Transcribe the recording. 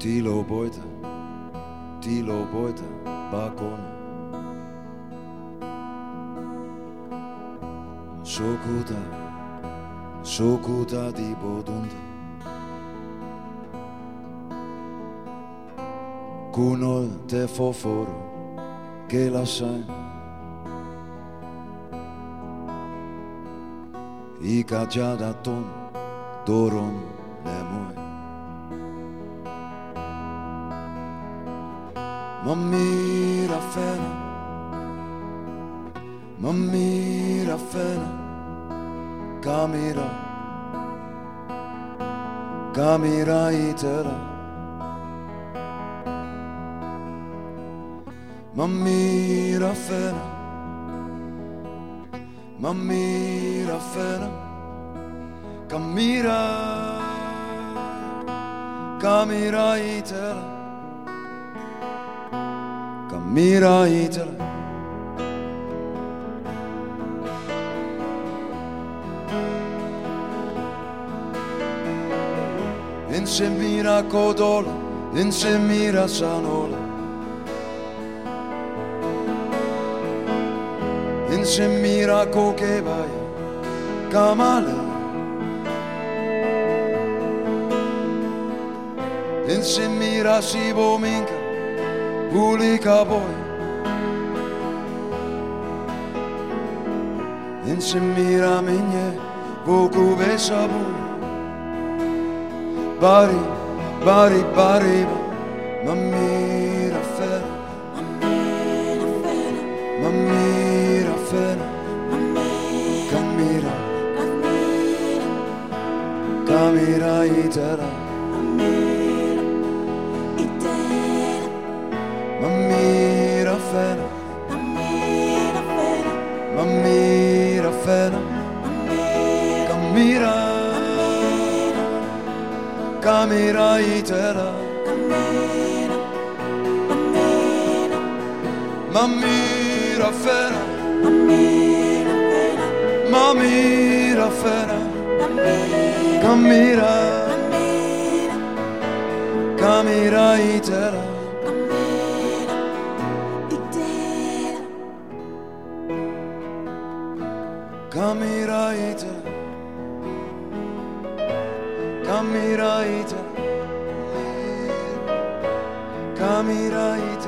ti lo bojte balkonu. Sokuta di bodunde Kunol te foforo che la sai I kajada ton doron nemoj Mamira fena Kamira itera Mamira fena Kamira itera Insemira kodola, insemira sanola Insemira kokebaya, kamala Insemira sibominka, bulika boy Insemira minye, voku besabu Bari, mamira fena Kamira itera Mamira fena Kamira itera Mamira fena Kamira itera Kamira itera